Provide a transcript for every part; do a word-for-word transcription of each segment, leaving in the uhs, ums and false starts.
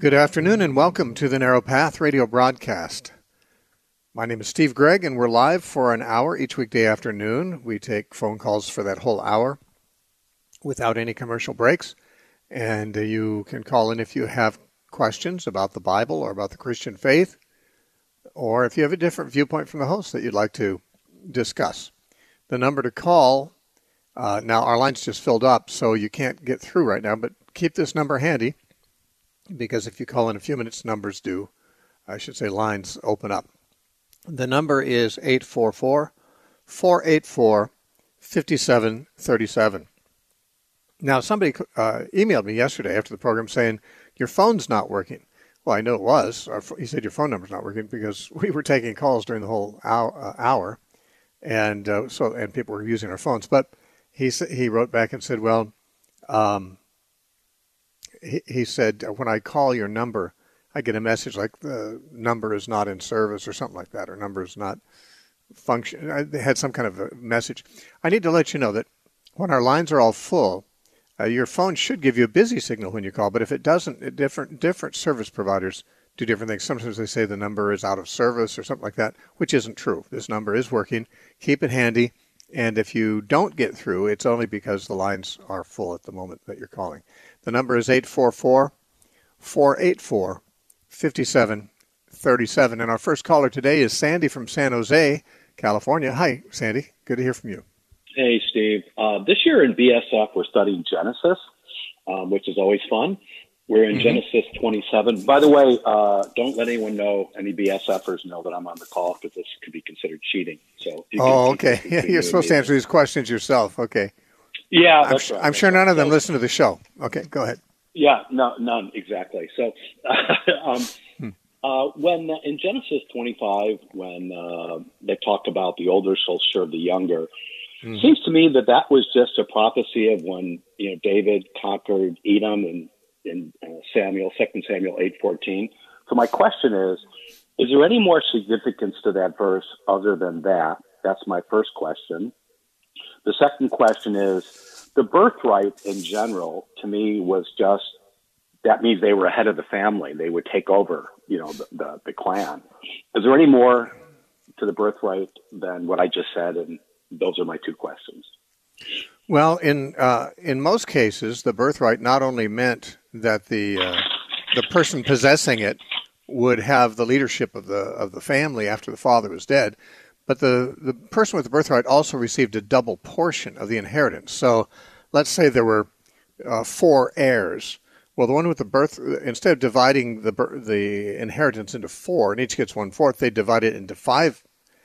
Good afternoon and welcome to the Narrow Path radio broadcast. My name is Steve Gregg and we're live for an hour each weekday afternoon. We take phone calls for that whole hour without any commercial breaks. And uh, you can call in if you have questions about the Bible or about the Christian faith, or if you have a different viewpoint from the host that you'd like to discuss. The number to call, uh, now our line's just filled up, so you can't get through right now, but keep this number handy, because if you call in a few minutes, numbers do, I should say lines open up. The number is eight four four, four eight four, five seven three seven. Now, somebody uh, emailed me yesterday after the program saying, your phone's not working. Well, I know it was. Our, he said your phone number's not working because we were taking calls during the whole hour, uh, hour and uh, so and people were using our phones. But he, he wrote back and said, well, um, He, he said, when I call your number, I get a message like the number is not in service or something like that, or number is not function. I had some kind of a message. I need to let you know that when our lines are all full, uh, your phone should give you a busy signal when you call, but if it doesn't, different different service providers do different things. Sometimes they say the number is out of service or something like that, which isn't true. This number is working. Keep it handy. And if you don't get through, it's only because the lines are full at the moment that you're calling. The number is eight four four, four eight four, five seven three seven. And our first caller today is Sandy from San Jose, California. Hi, Sandy. Good to hear from you. Hey, Steve. Uh, this year in B S F, we're studying Genesis, um, which is always fun. We're in mm-hmm. Genesis twenty-seven. By the way, uh, don't let anyone know, any BSFers know that I'm on the call, because this could be considered cheating. So. You oh, can, okay. You can You're supposed to answer these questions yourself. Okay. Yeah, I'm, that's right. I'm that's sure right. none of them so, listen to the show. Okay, go ahead. Yeah, no, none, exactly. So um, hmm. uh, when uh, in Genesis twenty-five, when uh, they talked about the older shall serve the younger, mm-hmm. seems to me that that was just a prophecy of when, you know, David conquered Edom and in uh, Samuel, Second Samuel eight fourteen. So my question is, is there any more significance to that verse other than that? That's my first question. The second question is, the birthright in general, to me, was just, that means they were ahead of the family. They would take over, you know, the, the, the clan. Is there any more to the birthright than what I just said? And those are my two questions. Well, in uh, in most cases, the birthright not only meant that the uh, the person possessing it would have the leadership of the of the family after the father was dead, but the, the person with the birthright also received a double portion of the inheritance. So let's say there were uh, four heirs. Well, the one with the birth, instead of dividing the the inheritance into four, and each gets one-fourth, they divide it into five,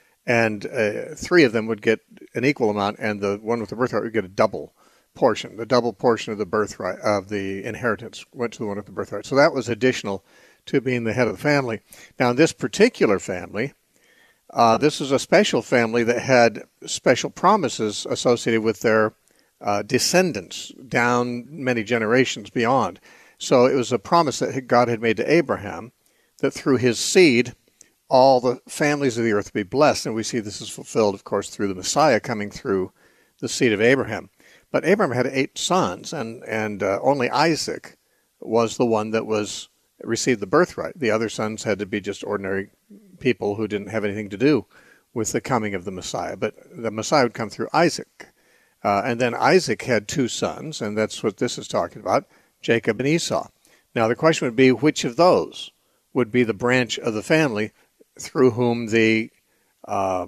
and uh, three of them would get an equal amount, and the one with the birthright would get a double portion. The double portion of the birthright of the inheritance went to the one with the birthright. So that was additional to being the head of the family. Now, in this particular family, uh, this is a special family that had special promises associated with their uh, descendants down many generations beyond. So it was a promise that God had made to Abraham that through his seed, all the families of the earth would be blessed. And we see this is fulfilled, of course, through the Messiah coming through the seed of Abraham. But Abraham had eight sons, and, and uh, only Isaac was the one that was received the birthright. The other sons had to be just ordinary people who didn't have anything to do with the coming of the Messiah. But the Messiah would come through Isaac. Uh, and then Isaac had two sons, and that's what this is talking about, Jacob and Esau. Now the question would be, which of those would be the branch of the family through whom the, uh,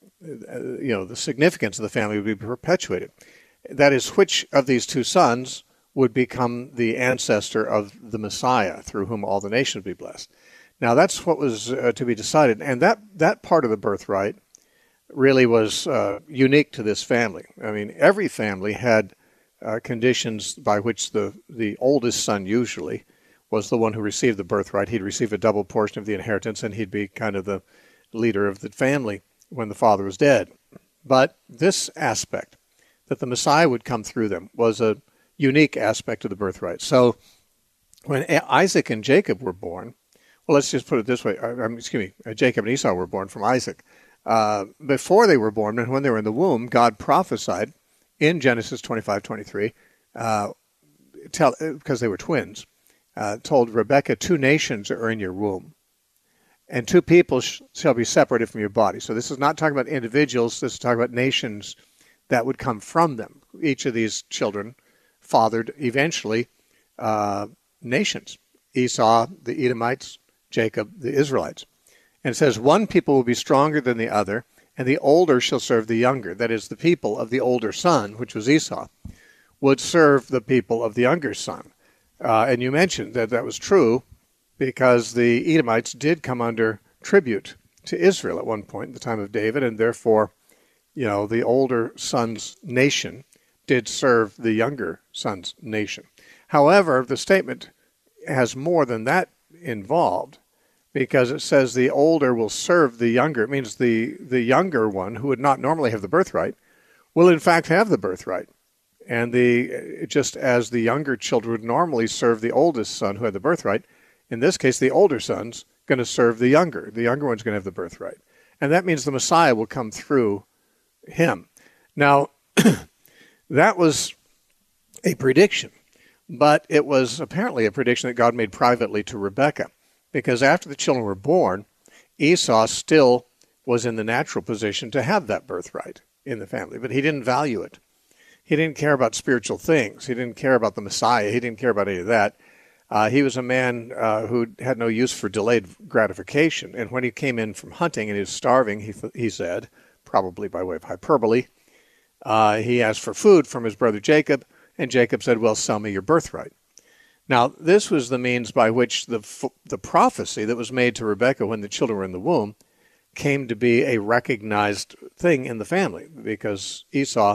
you know, the significance of the family would be perpetuated? That is, which of these two sons would become the ancestor of the Messiah through whom all the nations would be blessed? Now that's what was uh, to be decided, and that, that part of the birthright really was uh, unique to this family. I mean, every family had uh, conditions by which the, the oldest son usually was the one who received the birthright. He'd receive a double portion of the inheritance, and he'd be kind of the leader of the family when the father was dead. But this aspect, that the Messiah would come through them, was a unique aspect of the birthright. So when Isaac and Jacob were born, well, let's just put it this way. Uh, excuse me, Jacob and Esau were born from Isaac. Uh, before they were born and when they were in the womb, God prophesied in Genesis twenty-five twenty-three, uh, tell, because they were twins, uh, told Rebekah, two nations are in your womb, and two people sh- shall be separated from your body. So this is not talking about individuals. This is talking about nations that would come from them. Each of these children fathered eventually uh, nations. Esau, the Edomites, Jacob, the Israelites. And it says, one people will be stronger than the other, and the older shall serve the younger. That is, the people of the older son, which was Esau, would serve the people of the younger son. Uh, and you mentioned that that was true because the Edomites did come under tribute to Israel at one point in the time of David, and therefore, you know, the older son's nation did serve the younger son's nation. However, the statement has more than that involved, because it says the older will serve the younger. It means the, the younger one, who would not normally have the birthright, will in fact have the birthright. And the just as the younger children would normally serve the oldest son who had the birthright, in this case, the older son's going to serve the younger. The younger one's going to have the birthright. And that means the Messiah will come through him. Now, that was a prediction, but it was apparently a prediction that God made privately to Rebekah, because after the children were born, Esau still was in the natural position to have that birthright in the family, but he didn't value it. He didn't care about spiritual things. He didn't care about the Messiah. He didn't care about any of that. Uh, he was a man uh, who had no use for delayed gratification. And when he came in from hunting and he was starving, he, he said, probably by way of hyperbole, uh, he asked for food from his brother Jacob, and Jacob said, well, sell me your birthright. Now, this was the means by which the the prophecy that was made to Rebekah when the children were in the womb came to be a recognized thing in the family, because Esau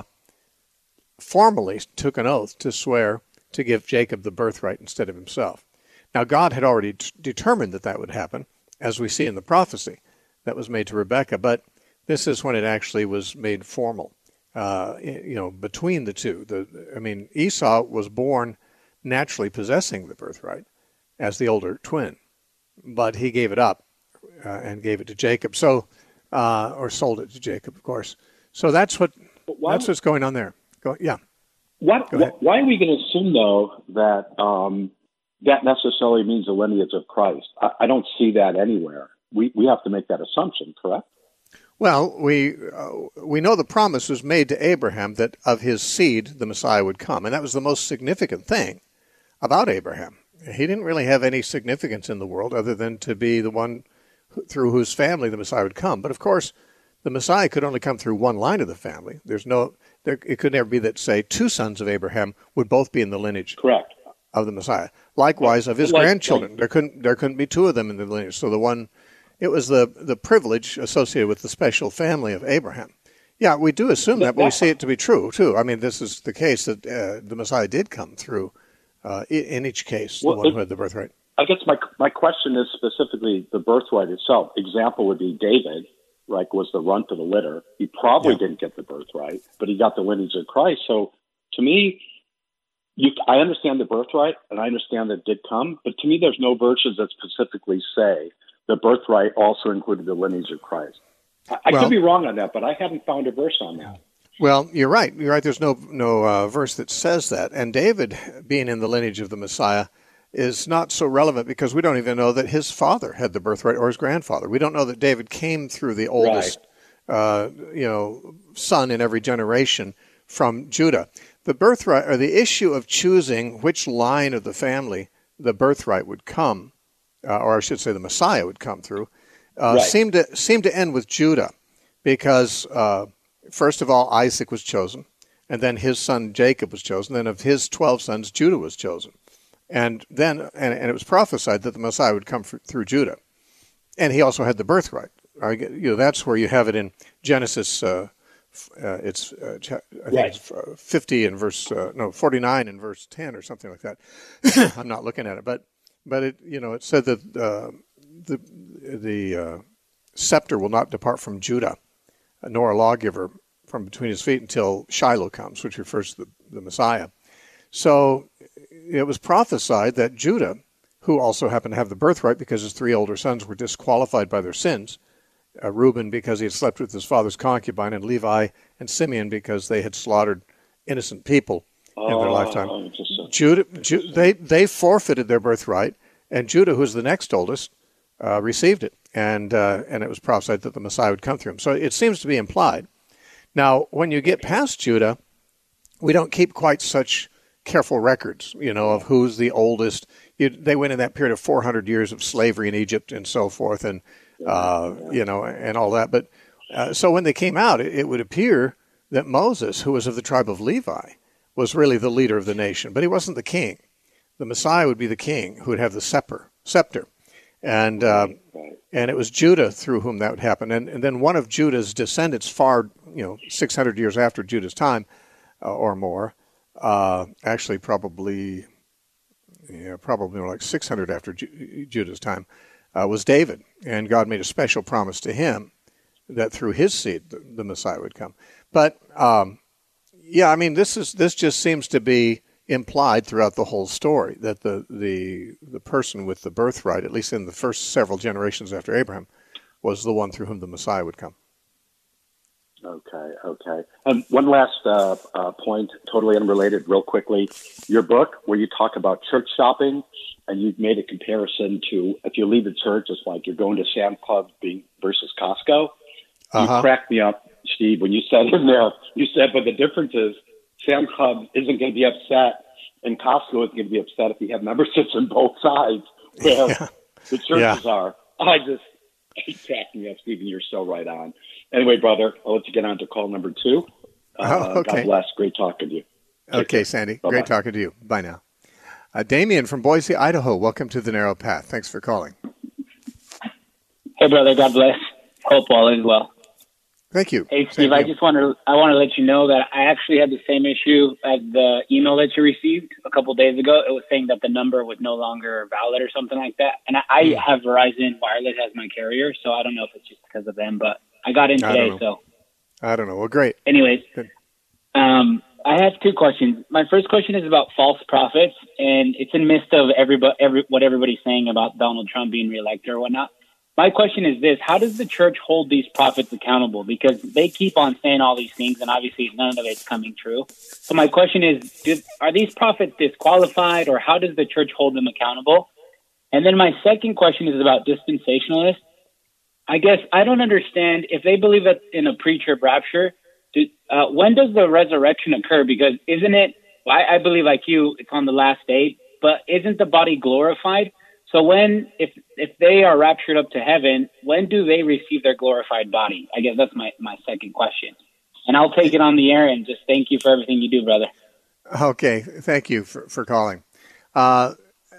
formally took an oath to swear to give Jacob the birthright instead of himself. Now, God had already t- determined that that would happen, as we see in the prophecy that was made to Rebekah, but this is when it actually was made formal, uh, you know, between the two. The, I mean, Esau was born naturally possessing the birthright as the older twin, but he gave it up uh, and gave it to Jacob, so uh, or sold it to Jacob, of course. So that's what that's what's going on there. Go, yeah. What, what, why are we going to assume, though, that um, that necessarily means the lineage of Christ? I, I don't see that anywhere. We we have to make that assumption, correct? Well, we uh, we know the promise was made to Abraham that of his seed the Messiah would come, and that was the most significant thing about Abraham. He didn't really have any significance in the world other than to be the one who, through whose family the Messiah would come. But of course, the Messiah could only come through one line of the family. There's no, there, it could never be that, say, two sons of Abraham would both be in the lineage Correct. of the Messiah. Likewise, of his like, grandchildren, like, there couldn't there couldn't be two of them in the lineage. So the one, it was the the privilege associated with the special family of Abraham. Yeah, we do assume that, but we see it to be true too. I mean, this is the case that uh, the Messiah did come through. Uh, in each case, the well, one it, who had the birthright. I guess my my question is specifically the birthright itself. Example would be David, like was the runt of the litter. He probably yeah. didn't get the birthright, but he got the lineage of Christ. So to me, you, I understand the birthright, and I understand that it did come, but to me, there's no verses that specifically say the birthright also included the lineage of Christ. I, I well, could be wrong on that, but I haven't found a verse on that. Well, you're right. You're right. There's no no uh, verse that says that. And David, being in the lineage of the Messiah, is not so relevant because we don't even know that his father had the birthright or his grandfather. We don't know that David came through the oldest, right. uh, you know, son in every generation from Judah. The birthright, or the issue of choosing which line of the family the birthright would come, uh, or I should say the Messiah would come through, uh, right. seemed to seemed to end with Judah, because. Uh, First of all, Isaac was chosen, and then his son Jacob was chosen. Then of his twelve sons, Judah was chosen. And then, and, and it was prophesied that the Messiah would come for, through Judah. And he also had the birthright. You know, that's where you have it in Genesis, uh, uh, it's, uh, I think right. it's fifty in verse, uh, no, forty-nine in verse ten or something like that. I'm not looking at it, but, but it, you know, it said that uh, the, the uh, scepter will not depart from Judah, nor a lawgiver from between his feet until Shiloh comes, which refers to the, the Messiah. So it was prophesied that Judah, who also happened to have the birthright because his three older sons were disqualified by their sins, uh, Reuben because he had slept with his father's concubine, and Levi and Simeon because they had slaughtered innocent people in oh, their lifetime. Judah, Ju- they they forfeited their birthright, and Judah, who's the next oldest, uh, received it, and uh, and it was prophesied that the Messiah would come through him. So it seems to be implied. Now, when you get past Judah, we don't keep quite such careful records, you know, of who's the oldest. You, they went in that period of four hundred years of slavery in Egypt and so forth, and uh, you know, and all that. But uh, so when they came out, it, it would appear that Moses, who was of the tribe of Levi, was really the leader of the nation, but he wasn't the king. The Messiah would be the king who would have the scepter, scepter, and uh, and it was Judah through whom that would happen. And, and then one of Judah's descendants, far you know, six hundred years after Judah's time uh, or more, uh, actually probably, yeah, probably more like six hundred after Ju- Judah's time, uh, was David, and God made a special promise to him that through his seed the, the Messiah would come. But um, yeah, I mean, this is this just seems to be implied throughout the whole story, that the, the the person with the birthright, at least in the first several generations after Abraham, was the one through whom the Messiah would come. Okay, okay. And one last uh, uh, point, totally unrelated, real quickly. Your book, where you talk about church shopping, and you've made a comparison to if you leave the church, it's like you're going to Sam's Club being versus Costco. Uh-huh. You cracked me up, Steve, when you said in there, you said, but the difference is Sam's Club isn't going to be upset, and Costco is going to be upset if you have memberships on both sides, where yeah. the churches yeah. are. I just, you cracked me up, Stephen. You're so right on. Anyway, brother, I'll let you get on to call number two. Uh, oh, okay. God bless. Great talking to you. Take okay, care. Sandy. Bye-bye. Great talking to you. Bye now. Uh, Damien from Boise, Idaho. Welcome to The Narrow Path. Thanks for calling. Hey, brother. God bless. Hope all is well. Thank you. Hey, Steve. I just want to I want to let you know that I actually had the same issue as the email that you received a couple of days ago. It was saying that the number was no longer valid or something like that. And I, I mm. have Verizon Wireless as my carrier, so I don't know if it's just because of them. But I got in today, I so. I don't know. Well, great. Anyways, Good. um, I have two questions. My first question is about false prophets, and it's in the midst of everybody, every, what everybody's saying about Donald Trump being reelected or whatnot. My question is this: how does the church hold these prophets accountable? Because they keep on saying all these things, and obviously none of it's coming true. So my question is, do, are these prophets disqualified, or how does the church hold them accountable? And then my second question is about dispensationalists. I guess I don't understand if they believe that in a pre-trib rapture, do, uh, when does the resurrection occur? Because isn't it, I, I believe like you, it's on the last day, but isn't the body glorified? So when, if if they are raptured up to heaven, when do they receive their glorified body? I guess that's my, my second question. And I'll take it on the air and just thank you for everything you do, brother. Okay, thank you for, for calling. Uh,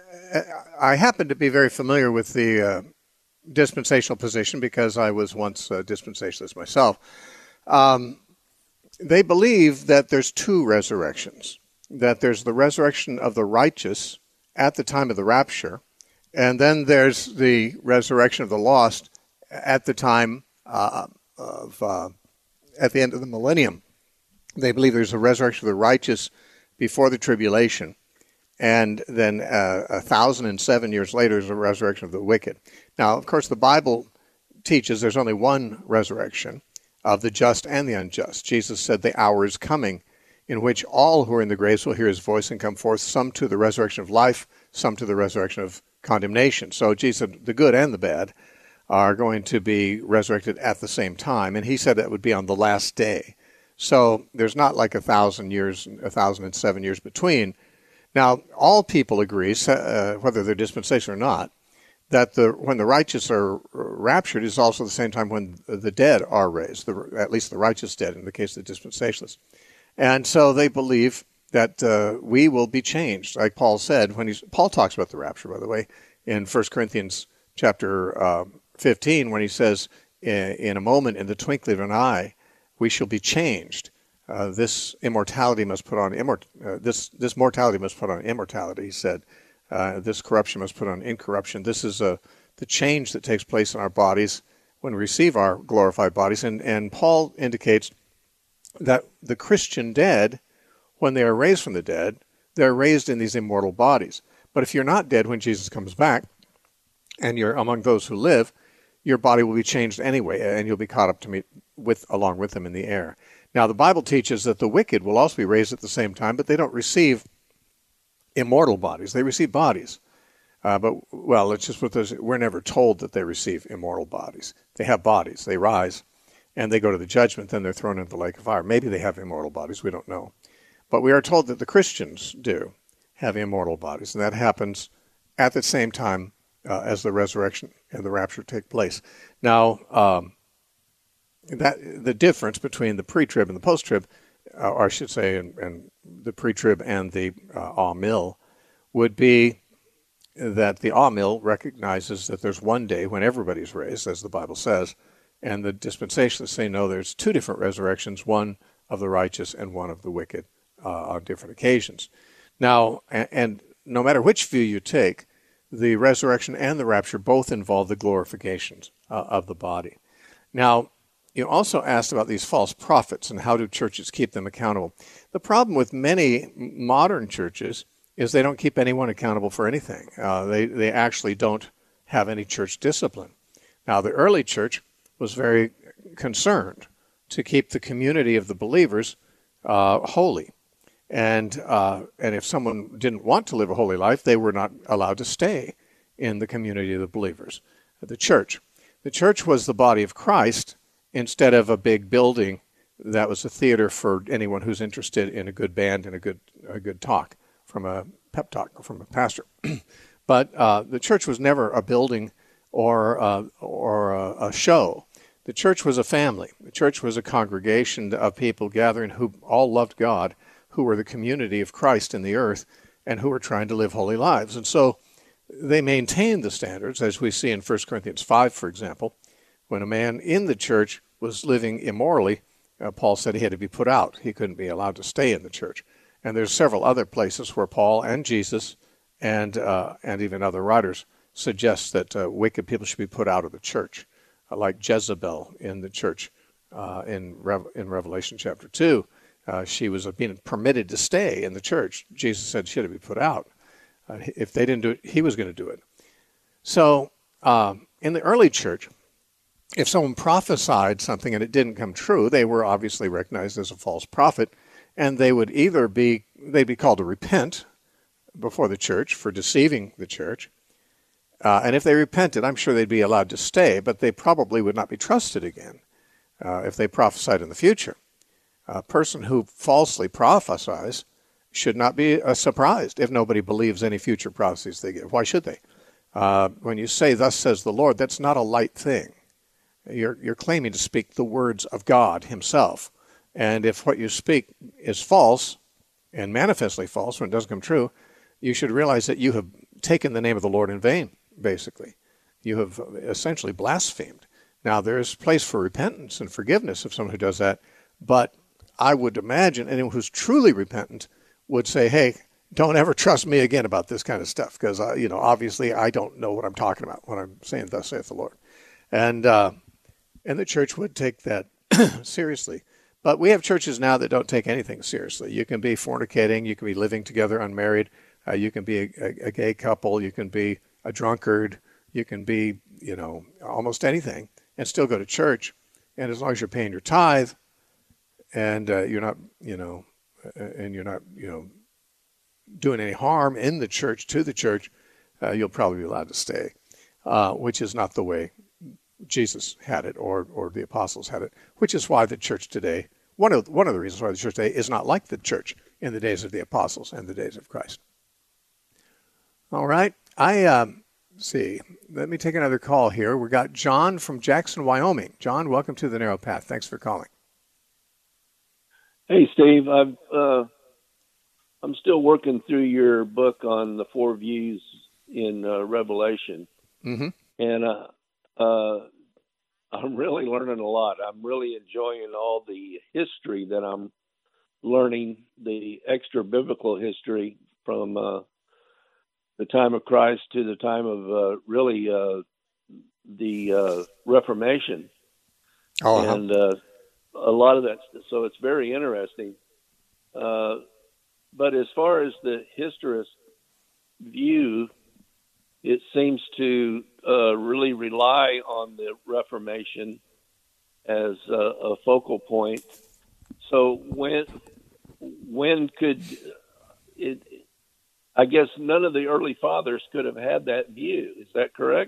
I happen to be very familiar with the uh, dispensational position because I was once a dispensationalist myself. Um, they believe that there's two resurrections, that there's the resurrection of the righteous at the time of the rapture, and then there's the resurrection of the lost at the time uh, of, uh, at the end of the millennium. They believe there's a resurrection of the righteous before the tribulation, and then uh, a thousand and seven years later is a resurrection of the wicked. Now, of course, the Bible teaches there's only one resurrection of the just and the unjust. Jesus said the hour is coming in which all who are in the graves will hear his voice and come forth, some to the resurrection of life, some to the resurrection of condemnation. So Jesus said the good and the bad are going to be resurrected at the same time, and he said that would be on the last day. So there's not like a thousand years, a thousand and seven years between. Now, all people agree, uh, whether they're dispensational or not, that the when the righteous are raptured is also the same time when the dead are raised, the, at least the righteous dead in the case of the dispensationalists. And so they believe that uh, we will be changed, like Paul said when he's Paul talks about the rapture, by the way, in First Corinthians chapter uh, fifteen, when he says, in, in a moment, in the twinkling of an eye, we shall be changed. Uh, this immortality must put on immort- uh, this this mortality must put on immortality. He said, uh, this corruption must put on incorruption. This is a the change that takes place in our bodies when we receive our glorified bodies. And and Paul indicates that the Christian dead, when they are raised from the dead, they're raised in these immortal bodies. But if you're not dead when Jesus comes back, and you're among those who live, your body will be changed anyway, and you'll be caught up to meet with along with them in the air. Now, the Bible teaches that the wicked will also be raised at the same time, but they don't receive immortal bodies. They receive bodies. Uh, but, well, it's just with those, we're never told that they receive immortal bodies. They have bodies. They rise, and they go to the judgment. Then they're thrown into the lake of fire. Maybe they have immortal bodies. We don't know. But we are told that the Christians do have immortal bodies, and that happens at the same time uh, as the resurrection and the rapture take place. Now, um, that the difference between the pre-trib and the post-trib, uh, or I should say, and, and the pre-trib and the uh, Amil, would be that the Amil recognizes that there's one day when everybody's raised, as the Bible says, and the dispensationalists say, no, there's two different resurrections, one of the righteous and one of the wicked uh, on different occasions. Now, and, and no matter which view you take, the resurrection and the rapture both involve the glorifications uh, of the body. Now, you also asked about these false prophets and how do churches keep them accountable. The problem with many modern churches is they don't keep anyone accountable for anything. Uh, they, they actually don't have any church discipline. Now, the early church was very concerned to keep the community of the believers uh, holy. And uh, and if someone didn't want to live a holy life, they were not allowed to stay in the community of the believers. The church. The church was the body of Christ instead of a big building that was a theater for anyone who's interested in a good band and a good a good talk from a pep talk from a pastor. But uh, the church was never a building or uh, or a, a show. The church was a family. The church was a congregation of people gathering who all loved God, who were the community of Christ in the earth, and who were trying to live holy lives. And so they maintained the standards, as we see in First Corinthians five, for example. When a man in the church was living immorally, uh, Paul said he had to be put out. He couldn't be allowed to stay in the church. And there's several other places where Paul and Jesus and uh, and even other writers suggest that uh, wicked people should be put out of the church, uh, like Jezebel in the church uh, in, Re- in Revelation chapter two. Uh, she was being permitted to stay in the church. Jesus said she had to be put out. Uh, if they didn't do it, he was going to do it. So um, in the early church, if someone prophesied something and it didn't come true, they were obviously recognized as a false prophet, and they would either be, they'd be called to repent before the church for deceiving the church. Uh, and if they repented, I'm sure they'd be allowed to stay, but they probably would not be trusted again uh, if they prophesied in the future. A person who falsely prophesies should not be uh, surprised if nobody believes any future prophecies they give. Why should they? Uh, when you say, thus says the Lord, that's not a light thing. You're, you're claiming to speak the words of God himself. And if what you speak is false, and manifestly false when it doesn't come true, you should realize that you have taken the name of the Lord in vain, basically. You have essentially blasphemed. Now, there's place for repentance and forgiveness of someone who does that, but I would imagine anyone who's truly repentant would say, hey, don't ever trust me again about this kind of stuff, because, uh, you know, obviously I don't know what I'm talking about when I'm saying, thus saith the Lord. And, uh, and the church would take that seriously. But we have churches now that don't take anything seriously. You can be fornicating, you can be living together unmarried, uh, you can be a, a, a gay couple, you can be a drunkard, you can be, you know, almost anything, and still go to church. And as long as you're paying your tithe, and uh, you're not, you know, and you're not, you know, doing any harm in the church, to the church, uh, you'll probably be allowed to stay, uh, which is not the way Jesus had it, or or the apostles had it, which is why the church today, one of one of the reasons why the church today is not like the church in the days of the apostles and the days of Christ. All right, I um, see. Let me take another call here. We got John from Jackson, Wyoming. John, welcome to the Narrow Path. Thanks for calling. Hey, Steve. I've uh, I'm still working through your book on the four views in uh, Revelation, mm-hmm. and uh, uh, I'm really learning a lot. I'm really enjoying all the history that I'm learning, the extra biblical history from uh, the time of Christ to the time of uh, really uh, the uh, Reformation, oh, uh-huh. and uh, a lot of that. So it's very interesting. Uh, but as far as the historist view, it seems to uh, really rely on the Reformation as a, a focal point. So when when could it? I guess none of the early fathers could have had that view. Is that correct?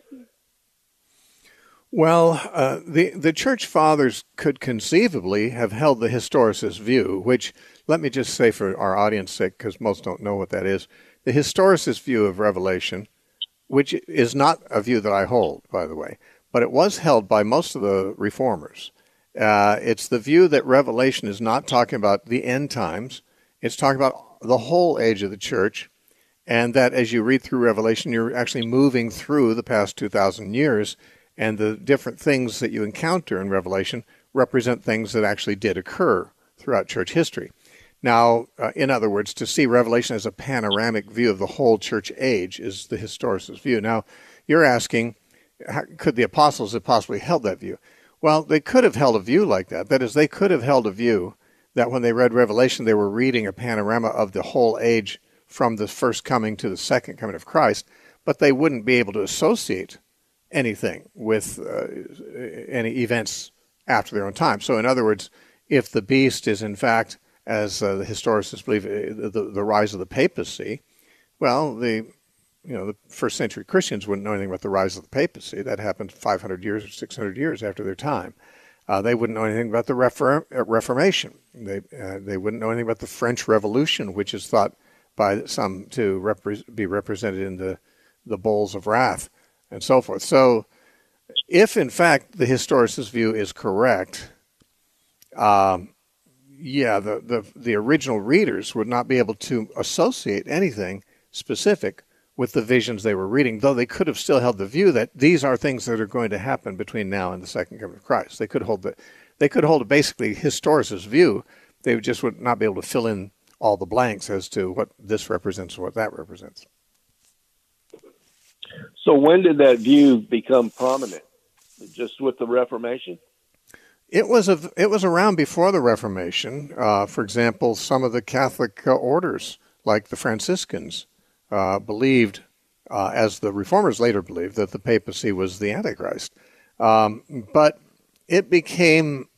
Well, uh, the the church fathers could conceivably have held the historicist view, which, let me just say for our audience sake, because most don't know what that is, the historicist view of Revelation, which is not a view that I hold, by the way, but it was held by most of the reformers. Uh, it's the view that Revelation is not talking about the end times. It's talking about the whole age of the church, and that as you read through Revelation, you're actually moving through the past two thousand years, and the different things that you encounter in Revelation represent things that actually did occur throughout church history. Now, uh, in other words, to see Revelation as a panoramic view of the whole church age is the historicist view. Now, you're asking, how, could the apostles have possibly held that view? Well, they could have held a view like that. That is, they could have held a view that when they read Revelation, they were reading a panorama of the whole age from the first coming to the second coming of Christ, but they wouldn't be able to associate anything with uh, any events after their own time. So in other words, if the beast is in fact, as uh, the historicists believe, uh, the, the rise of the papacy, well, the you know the first century Christians wouldn't know anything about the rise of the papacy. That happened five hundred years or six hundred years after their time. Uh, they wouldn't know anything about the Refor- Reformation. They uh, they wouldn't know anything about the French Revolution, which is thought by some to repre- be represented in the, the bowls of wrath, and so forth. So if, in fact, the historicist view is correct, um, yeah, the, the, the original readers would not be able to associate anything specific with the visions they were reading, though they could have still held the view that these are things that are going to happen between now and the second coming of Christ. They could hold the, they could hold a basically historicist view. They just would not be able to fill in all the blanks as to what this represents and what that represents. So when did that view become prominent? Just with the Reformation? It was a, it was around before the Reformation. Uh, for example, some of the Catholic uh, orders, like the Franciscans, uh, believed, uh, as the Reformers later believed, that the papacy was the Antichrist. Um, but it became,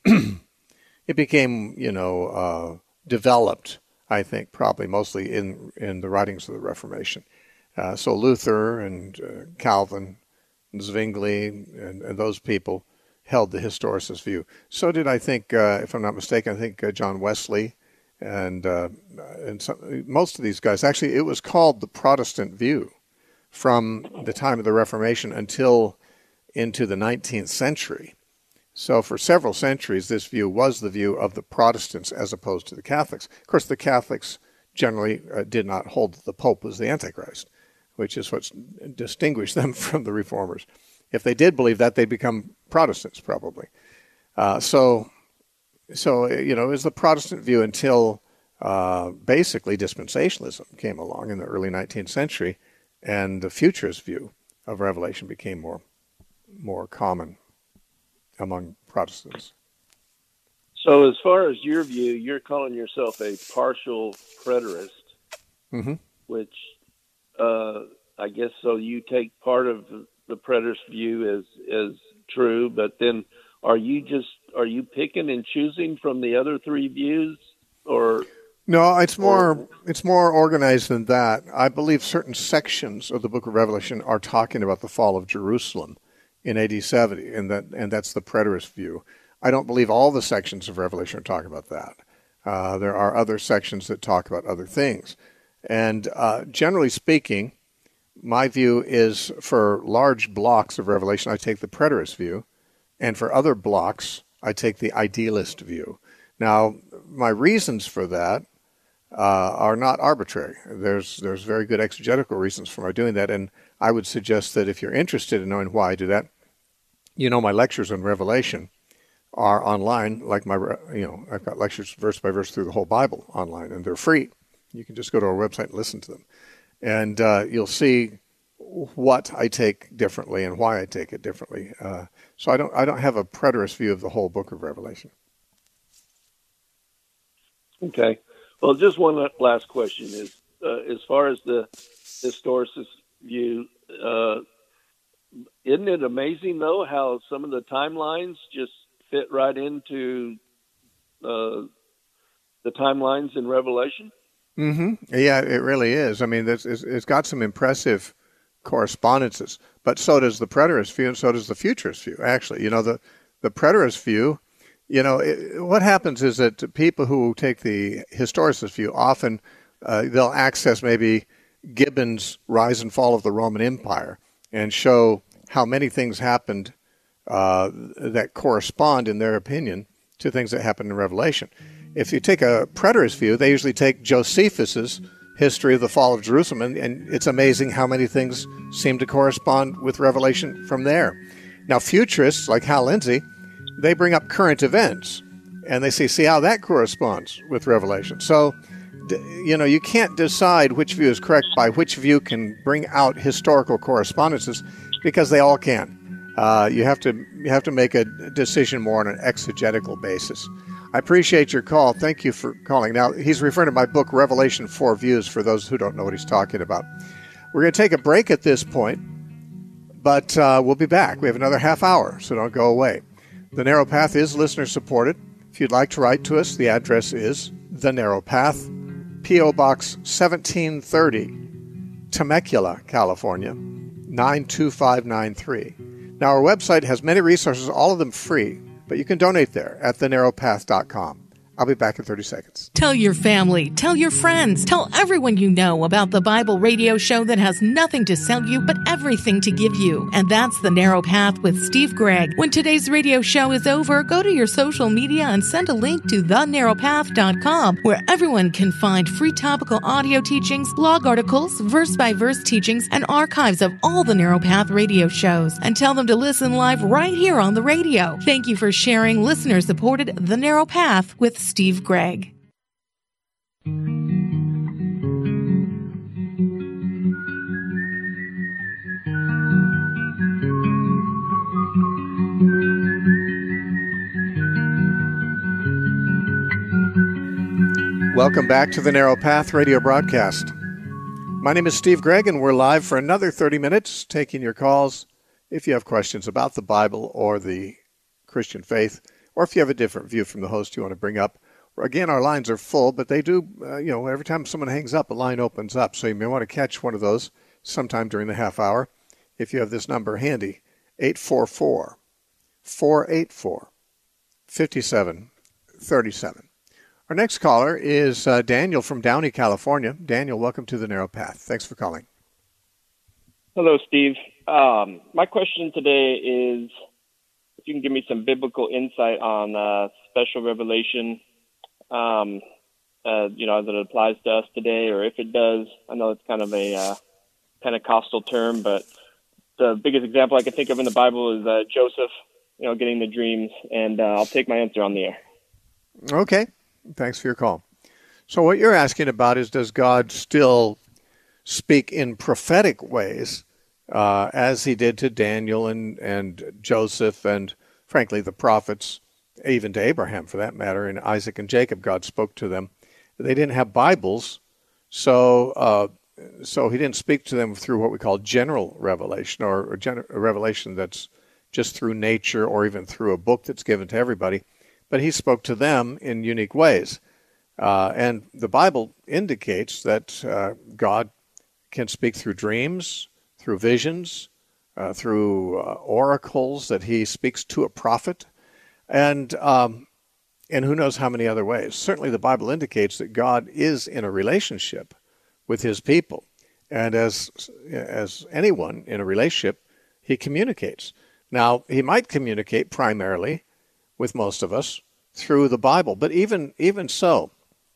it became, you know, uh, developed, I think, probably mostly in in the writings of the Reformation. Uh, so Luther and uh, Calvin and Zwingli and, and those people held the historicist view. So did, I think, uh, if I'm not mistaken, I think uh, John Wesley and uh, and some, most of these guys. Actually, it was called the Protestant view from the time of the Reformation until into the nineteenth century. So for several centuries, this view was the view of the Protestants as opposed to the Catholics. Of course, the Catholics generally uh, did not hold that the Pope was the Antichrist, which is what distinguished them from the Reformers. If they did believe that, they'd become Protestants, probably. Uh, so, so you know, it was the Protestant view until uh, basically dispensationalism came along in the early nineteenth century, and the futurist view of Revelation became more, more common among Protestants. So as far as your view, you're calling yourself a partial preterist, mm-hmm. which uh, I guess so you take part of the preterist view as as true, but then are you just are you picking and choosing from the other three views, or no? It's more or, it's more organized than that. I believe certain sections of the Book of Revelation are talking about the fall of Jerusalem in A D seventy, and that and that's the preterist view. I don't believe all the sections of Revelation are talking about that. Uh, there are other sections that talk about other things, and uh, generally speaking, my view is for large blocks of Revelation, I take the preterist view, and for other blocks, I take the idealist view. Now, my reasons for that uh, are not arbitrary. There's there's very good exegetical reasons for my doing that, and I would suggest that if you're interested in knowing why I do that, you know my lectures on Revelation are online, like my, you know, I've got lectures verse by verse through the whole Bible online, and they're free. You can just go to our website and listen to them. And uh, you'll see what I take differently and why I take it differently. Uh, so I don't I don't have a preterist view of the whole book of Revelation. Okay. Well, just one last question is, uh, as far as the historicist view, uh, isn't it amazing, though, how some of the timelines just fit right into uh, the timelines in Revelation? Mm-hmm. Yeah, it really is. I mean, it's, it's got some impressive correspondences, but so does the preterist view, and so does the futurist view, actually. You know, the, the preterist view, you know, it, what happens is that people who take the historicist view often, uh, they'll access maybe Gibbon's Rise and Fall of the Roman Empire and show how many things happened uh, that correspond, in their opinion, to things that happened in Revelation. If you take a preterist view, they usually take Josephus's history of the fall of Jerusalem, and, and it's amazing how many things seem to correspond with Revelation from there. Now, futurists like Hal Lindsey, they bring up current events, and they say, see how that corresponds with Revelation. So, you know, you can't decide which view is correct by which view can bring out historical correspondences, because they all can. Uh, you have to you have to make a decision more on an exegetical basis. I appreciate your call. Thank you for calling. Now, he's referring to my book, Revelation Four Views, for those who don't know what he's talking about. We're going to take a break at this point, but uh, we'll be back. We have another half hour, so don't go away. The Narrow Path is listener-supported. If you'd like to write to us, the address is The Narrow Path, P O. Box seventeen thirty, Temecula, California, nine two five nine three. Now, our website has many resources, all of them free, but you can donate there at the narrow path dot com. I'll be back in thirty seconds. Tell your family, tell your friends, tell everyone you know about the Bible radio show that has nothing to sell you but everything to give you. And that's The Narrow Path with Steve Gregg. When today's radio show is over, go to your social media and send a link to the narrow path dot com, where everyone can find free topical audio teachings, blog articles, verse-by-verse teachings, and archives of all the Narrow Path radio shows. And tell them to listen live right here on the radio. Thank you for sharing listener-supported The Narrow Path with Steve Gregg. Welcome back to the Narrow Path radio broadcast. My name is Steve Gregg, and we're live for another thirty minutes, taking your calls if you have questions about the Bible or the Christian faith, or if you have a different view from the host you want to bring up. Again, our lines are full, but they do, uh, you know, every time someone hangs up, a line opens up. So you may want to catch one of those sometime during the half hour if you have this number handy, eight four four, four eight four, five seven three seven. Our next caller is uh, Daniel from Downey, California. Daniel, welcome to the Narrow Path. Thanks for calling. Hello, Steve. Um, my question today is if you can give me some biblical insight on uh, special revelation, um, uh, you know, as it applies to us today, or if it does. I know it's kind of a uh, Pentecostal term, but the biggest example I can think of in the Bible is uh, Joseph, you know, getting the dreams, and uh, I'll take my answer on the air. Okay. Thanks for your call. So what you're asking about is, does God still speak in prophetic ways uh, as he did to Daniel and, and Joseph and, frankly, the prophets, even to Abraham for that matter, and Isaac and Jacob, God spoke to them. They didn't have Bibles, so uh, so he didn't speak to them through what we call general revelation, or, or gen- a revelation that's just through nature or even through a book that's given to everybody. But he spoke to them in unique ways. Uh, and the Bible indicates that uh, God can speak through dreams, through visions, uh, through uh, oracles, that he speaks to a prophet, and um, and who knows how many other ways. Certainly the Bible indicates that God is in a relationship with his people. And as as anyone in a relationship, he communicates. Now, he might communicate primarily with most of us through the Bible. But even even so,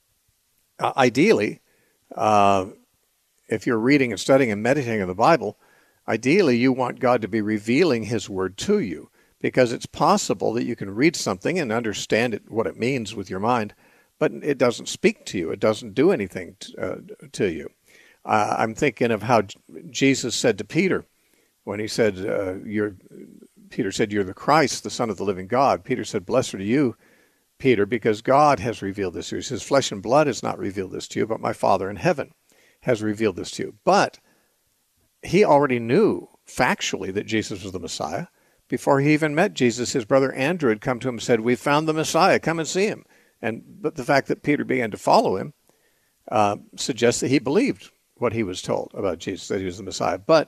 uh, ideally, uh, if you're reading and studying and meditating on the Bible, ideally you want God to be revealing his word to you, because it's possible that you can read something and understand it, what it means with your mind, but it doesn't speak to you. It doesn't do anything to, uh, to you. Uh, I'm thinking of how Jesus said to Peter, when he said, uh, you're, Peter said, "You're the Christ, the Son of the living God." Peter said, "Blessed are you, Peter, because God has revealed this to you." He says, "Flesh and blood has not revealed this to you, but my Father in heaven has revealed this to you." But he already knew factually that Jesus was the Messiah. Before he even met Jesus, his brother Andrew had come to him and said, "We found the Messiah, come and see him." And but the fact that Peter began to follow him uh, suggests that he believed what he was told about Jesus, that he was the Messiah. But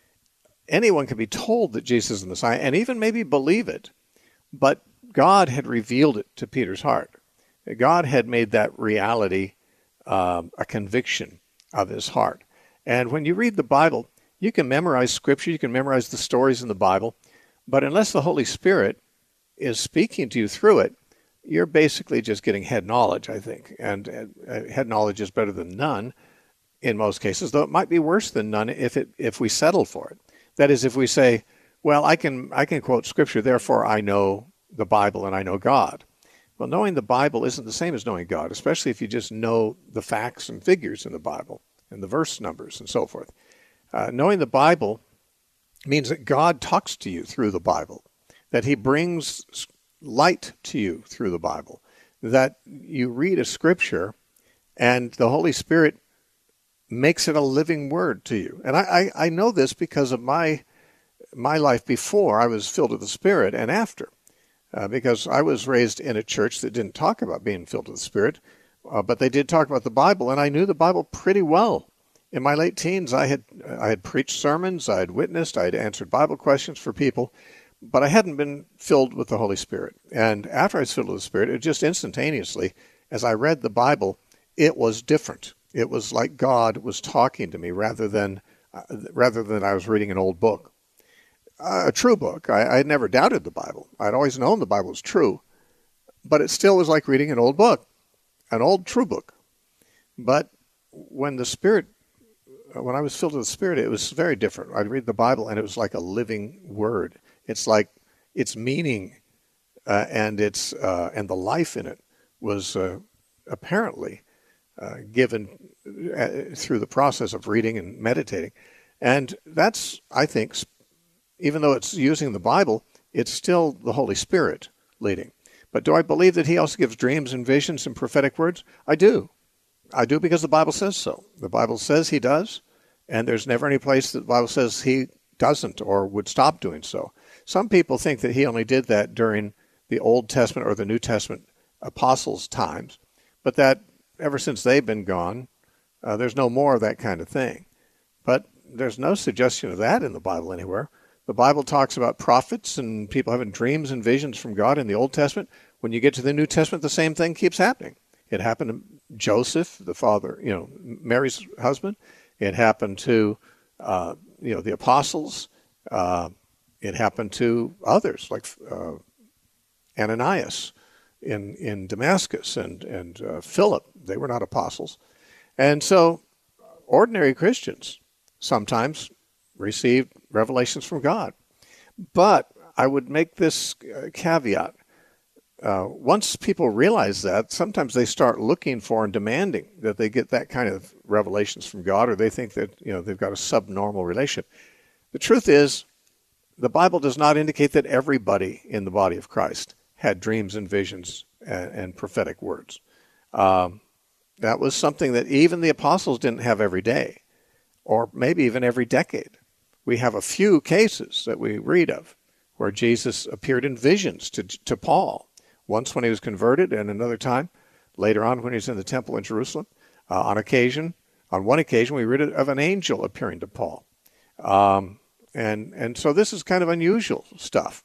anyone can be told that Jesus is the Messiah and even maybe believe it, but God had revealed it to Peter's heart. God had made that reality um, a conviction of his heart. And when you read the Bible, you can memorize Scripture, you can memorize the stories in the Bible, but unless the Holy Spirit is speaking to you through it, you're basically just getting head knowledge, I think. And uh, head knowledge is better than none in most cases, though it might be worse than none if it if we settle for it. That is, if we say, well, I can I can quote Scripture, therefore I know the Bible and I know God. Well, knowing the Bible isn't the same as knowing God, especially if you just know the facts and figures in the Bible and the verse numbers and so forth. Uh, knowing the Bible means that God talks to you through the Bible, that he brings light to you through the Bible, that you read a Scripture and the Holy Spirit makes it a living word to you. And I, I, I know this because of my my life before I was filled with the Spirit and after. Uh, because I was raised in a church that didn't talk about being filled with the Spirit, uh, but they did talk about the Bible, and I knew the Bible pretty well. In my late teens, I had I had preached sermons, I had witnessed, I had answered Bible questions for people, but I hadn't been filled with the Holy Spirit. And after I was filled with the Spirit, it just instantaneously, as I read the Bible, it was different. It was like God was talking to me rather than uh, rather than I was reading an old book. A true book. I, I had never doubted the Bible. I'd always known the Bible was true, but it still was like reading an old book, an old true book. But when the Spirit, when I was filled with the Spirit, it was very different. I'd read the Bible and it was like a living word. It's like its meaning uh, and its uh, and the life in it was uh, apparently uh, given uh, through the process of reading and meditating, and that's, I think, even though it's using the Bible, it's still the Holy Spirit leading. But do I believe that he also gives dreams and visions and prophetic words? I do. I do because the Bible says so. The Bible says he does, and there's never any place that the Bible says he doesn't or would stop doing so. Some people think that he only did that during the Old Testament or the New Testament apostles' times, but that ever since they've been gone, uh, there's no more of that kind of thing. But there's no suggestion of that in the Bible anywhere. The Bible talks about prophets and people having dreams and visions from God in the Old Testament. When you get to the New Testament, the same thing keeps happening. It happened to Joseph, the father, you know, Mary's husband. It happened to, uh, you know, the apostles. Uh, it happened to others like uh, Ananias in in Damascus and and uh, Philip. They were not apostles, and so ordinary Christians sometimes received revelations from God. But I would make this caveat. Uh, once people realize that, sometimes they start looking for and demanding that they get that kind of revelations from God, or they think that, you know, they've got a subnormal relationship. The truth is, the Bible does not indicate that everybody in the body of Christ had dreams and visions and, and prophetic words. Um, that was something that even the apostles didn't have every day, or maybe even every decade. We have a few cases that we read of where Jesus appeared in visions to to Paul, once when he was converted and another time later on when he was in the temple in Jerusalem. Uh, on occasion, on one occasion, we read of an angel appearing to Paul. Um, and, and so this is kind of unusual stuff.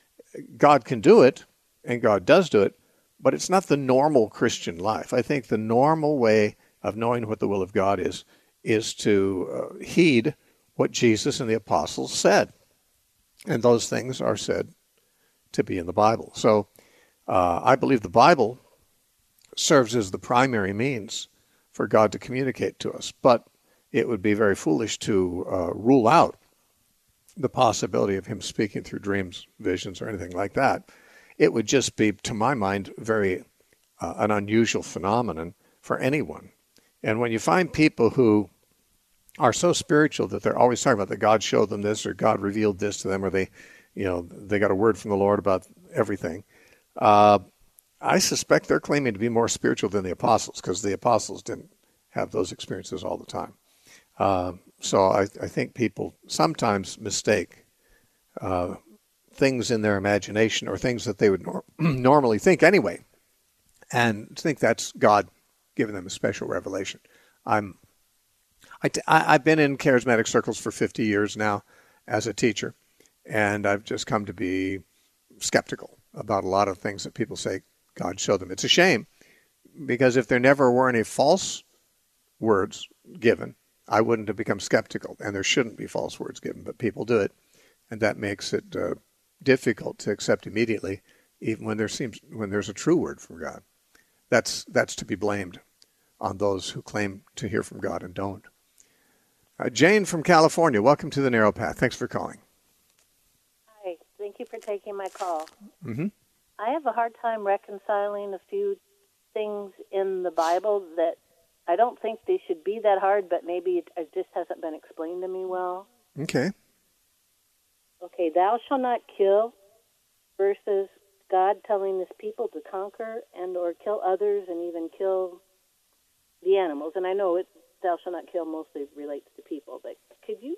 God can do it, and God does do it, but it's not the normal Christian life. I think the normal way of knowing what the will of God is, is to uh, heed what Jesus and the apostles said. And those things are said to be in the Bible. So uh, I believe the Bible serves as the primary means for God to communicate to us. But it would be very foolish to uh, rule out the possibility of him speaking through dreams, visions, or anything like that. It would just be, to my mind, very uh, an unusual phenomenon for anyone. And when you find people who are so spiritual that they're always talking about that God showed them this, or God revealed this to them, or they, you know, they got a word from the Lord about everything, uh, I suspect they're claiming to be more spiritual than the apostles, because the apostles didn't have those experiences all the time. Uh, so I, I think people sometimes mistake uh, things in their imagination, or things that they would nor- normally think anyway, and think that's God given them a special revelation. I'm, I, I, I've been in charismatic circles for fifty years now as a teacher, and I've just come to be skeptical about a lot of things that people say God showed them. It's a shame, because if there never were any false words given, I wouldn't have become skeptical, and there shouldn't be false words given, but people do it, and that makes it uh, difficult to accept immediately, even when there seems when there's a true word from God. That's that's to be blamed on those who claim to hear from God and don't. Uh, Jane from California, welcome to the Narrow Path. Thanks for calling. Hi, thank you for taking my call. Mm-hmm. I have a hard time reconciling a few things in the Bible that I don't think they should be that hard, but maybe it, it just hasn't been explained to me well. Okay. Okay, thou shalt not kill versus God telling his people to conquer and or kill others and even kill the animals. And I know it, thou shalt not kill mostly relates to people, but could you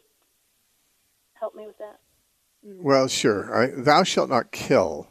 help me with that? Well, sure. I, thou shalt not kill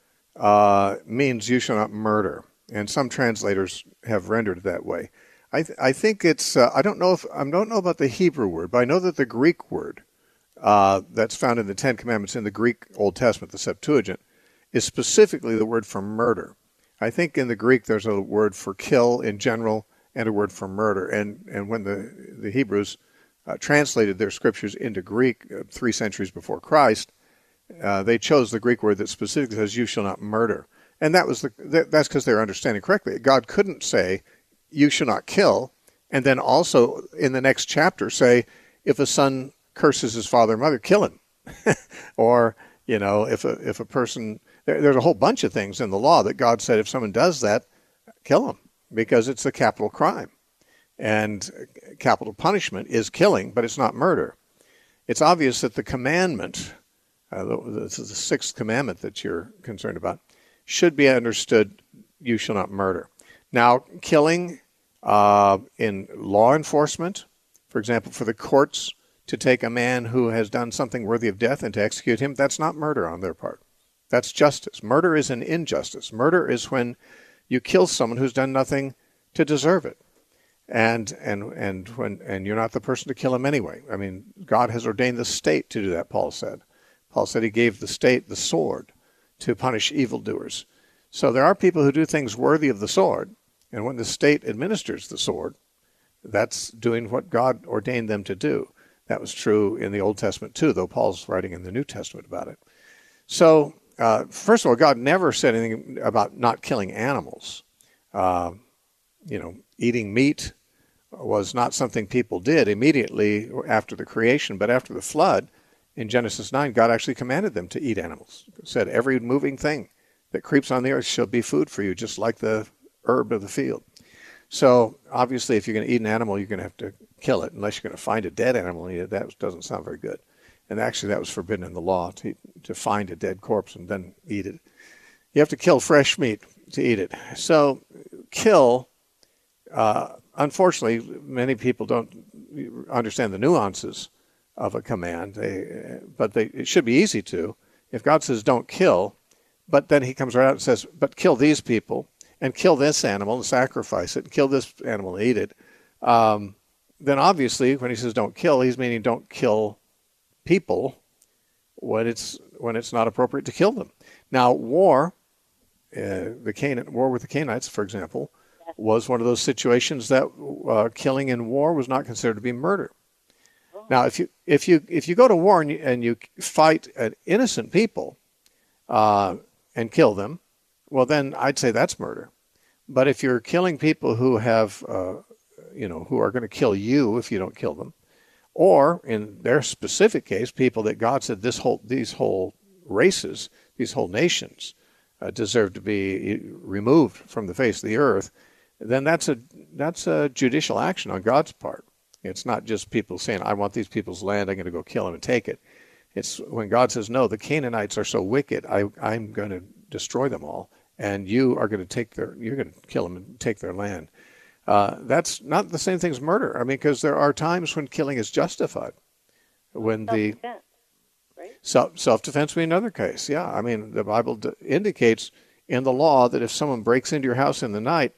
uh, means you shall not murder, and some translators have rendered it that way. I, th- I think it's, uh, I don't know if, I don't know about the Hebrew word, but I know that the Greek word uh, that's found in the Ten Commandments in the Greek Old Testament, the Septuagint, is specifically the word for murder. I think in the Greek there's a word for kill in general and a word for murder. And, and when the, the Hebrews uh, translated their scriptures into Greek uh, three centuries before Christ, uh, they chose the Greek word that specifically says, you shall not murder. And that was the, that, that's because they were understanding correctly. God couldn't say, you shall not kill, and then also in the next chapter say, if a son curses his father and mother, kill him. Or, you know, if a, if a person, there, there's a whole bunch of things in the law that God said, if someone does that, kill him, because it's a capital crime. And capital punishment is killing, but it's not murder. It's obvious that the commandment, uh, this is the sixth commandment that you're concerned about, should be understood, you shall not murder. Now, killing uh, in law enforcement, for example, for the courts to take a man who has done something worthy of death and to execute him, that's not murder on their part. That's justice. Murder is an injustice. Murder is when you kill someone who's done nothing to deserve it. And and and when and you're not the person to kill him anyway. I mean, God has ordained the state to do that, Paul said. Paul said he gave the state the sword to punish evildoers. So there are people who do things worthy of the sword, and when the state administers the sword, that's doing what God ordained them to do. That was true in the Old Testament too, though Paul's writing in the New Testament about it. So, uh, first of all, God never said anything about not killing animals. Uh, you know, eating meat was not something people did immediately after the creation, but after the flood, in Genesis nine, God actually commanded them to eat animals. He said, every moving thing that creeps on the earth shall be food for you, just like the herb of the field. So obviously, if you're going to eat an animal, you're going to have to kill it, unless you're going to find a dead animal and eat it. That doesn't sound very good. And actually, that was forbidden in the law, to, to find a dead corpse and then eat it. You have to kill fresh meat to eat it. So kill, uh, unfortunately, many people don't understand the nuances of a command, they, but they, it should be easy to. If God says don't kill, but then he comes right out and says, but kill these people, and kill this animal and sacrifice it, and kill this animal and eat it, um, then obviously when he says don't kill, he's meaning don't kill people when it's when it's not appropriate to kill them. Now, war, uh, the Canaan, war with the Canaanites, for example, was one of those situations that uh, killing in war was not considered to be murder. Now, if you if you if you go to war and you, and you fight uh, innocent people uh, and kill them, well, then I'd say that's murder. But if you're killing people who have, uh, you know, who are going to kill you if you don't kill them, or in their specific case, people that God said this whole these whole races, these whole nations uh, deserve to be removed from the face of the earth, then that's a that's a judicial action on God's part. It's not just people saying, I want these people's land, I'm going to go kill them and take it. It's when God says, no, the Canaanites are so wicked, I, I'm going to destroy them all, and you are going to take their, you're going to kill them and take their land. Uh, that's not the same thing as murder. I mean, because there are times when killing is justified. When the Self-defense, right? self, self-defense would be another case, yeah. I mean, the Bible d- indicates in the law that if someone breaks into your house in the night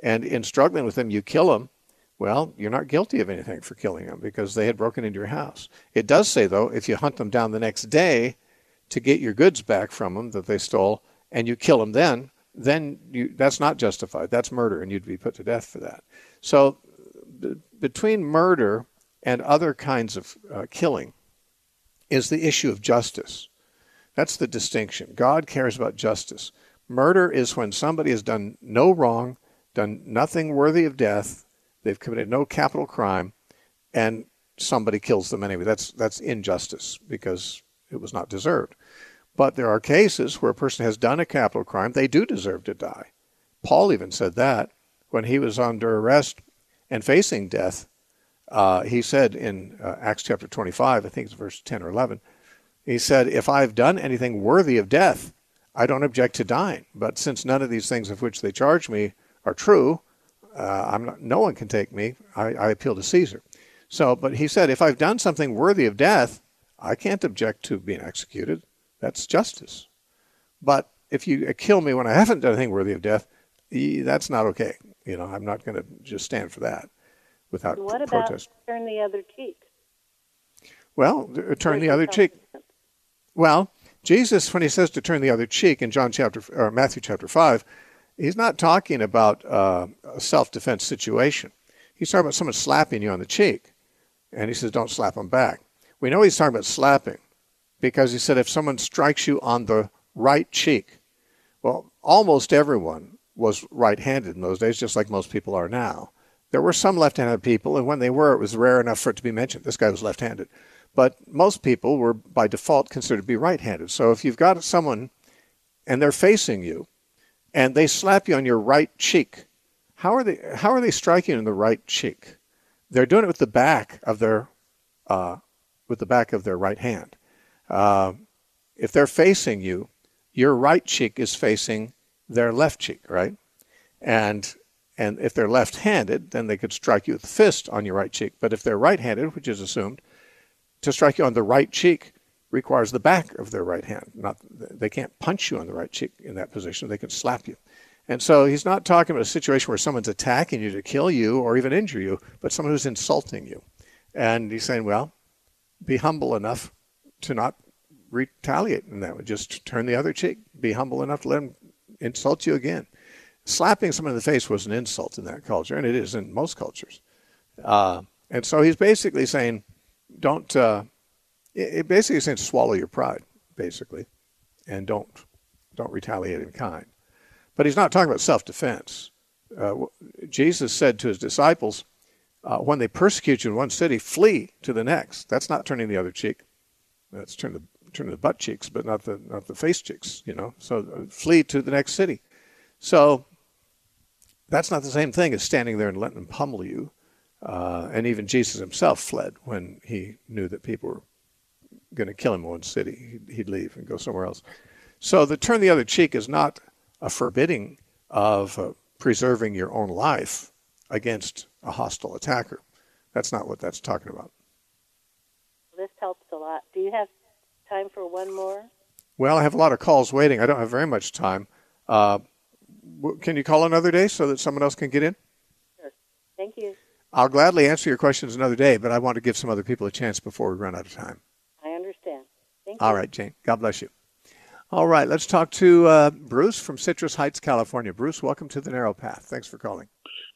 and in struggling with them, you kill them, well, you're not guilty of anything for killing them because they had broken into your house. It does say, though, if you hunt them down the next day to get your goods back from them that they stole, and you kill them then, then you, that's not justified. That's murder, and you'd be put to death for that. So b- between murder and other kinds of uh, killing is the issue of justice. That's the distinction. God cares about justice. Murder is when somebody has done no wrong, done nothing worthy of death, they've committed no capital crime, and somebody kills them anyway. That's that's injustice because it was not deserved. But there are cases where a person has done a capital crime, they do deserve to die. Paul even said that when he was under arrest and facing death. Uh, he said in uh, Acts chapter twenty-five, I think it's verse ten or eleven, he said, if I've done anything worthy of death, I don't object to dying. But since none of these things of which they charge me are true, uh, I'm not, no one can take me. I, I appeal to Caesar. So, but he said, if I've done something worthy of death, I can't object to being executed. That's justice. But if you kill me when I haven't done anything worthy of death, that's not okay. You know, I'm not going to just stand for that without what about protest. Turn the other cheek? Well, turn the other cheek. Well, Jesus, when he says to turn the other cheek in John chapter or Matthew chapter five, he's not talking about uh, a self-defense situation. He's talking about someone slapping you on the cheek, and he says, don't slap them back. We know he's talking about slapping because he said if someone strikes you on the right cheek, well, almost everyone was right-handed in those days, just like most people are now. There were some left-handed people, and when they were, it was rare enough for it to be mentioned. This guy was left-handed. But most people were, by default, considered to be right-handed. So if you've got someone, and they're facing you, and they slap you on your right cheek, how are they how are they striking you in the right cheek? They're doing it with the back of their uh, with the back of their right hand. Uh, if they're facing you, your right cheek is facing their left cheek, right? And and if they're left-handed, then they could strike you with the fist on your right cheek. But if they're right-handed, which is assumed, to strike you on the right cheek requires the back of their right hand. Not they can't punch you on the right cheek in that position. They can slap you. And so he's not talking about a situation where someone's attacking you to kill you or even injure you, but someone who's insulting you. And he's saying, well, be humble enough to not retaliate in that way. Just turn the other cheek. Be humble enough to let him insult you again. Slapping someone in the face was an insult in that culture, and it is in most cultures. Uh, and so he's basically saying, don't, uh, it basically is saying swallow your pride, basically, and don't don't retaliate in kind. But he's not talking about self-defense. Uh, Jesus said to his disciples, uh, when they persecute you in one city, flee to the next. That's not turning the other cheek. That's turning the, turning the butt cheeks, but not the not the face cheeks, you know. So uh, flee to the next city. So that's not the same thing as standing there and letting them pummel you. Uh, and even Jesus himself fled when he knew that people were going to kill him in one city. He'd, he'd leave and go somewhere else. So the turn the other cheek is not a forbidding of uh, preserving your own life against a hostile attacker. That's not what that's talking about. This helps a lot. Do you have time for one more? Well, I have a lot of calls waiting. I don't have very much time. Uh, w- can you call another day so that someone else can get in? Sure. Thank you. I'll gladly answer your questions another day, but I want to give some other people a chance before we run out of time. I understand. Thank you. All right, Jane. God bless you. All right, let's talk to uh, Bruce from Citrus Heights, California. Bruce, welcome to The Narrow Path. Thanks for calling.